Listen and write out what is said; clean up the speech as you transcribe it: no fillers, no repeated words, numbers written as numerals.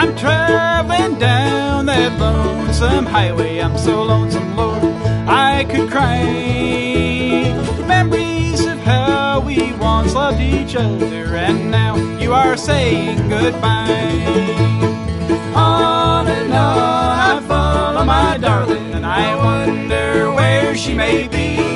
I'm traveling down that lonesome highway. I'm so lonesome, Lord, I could cry. Memories of how we once loved each other, and now you are saying goodbye. On and on I follow my darling, and I wonder where she may be.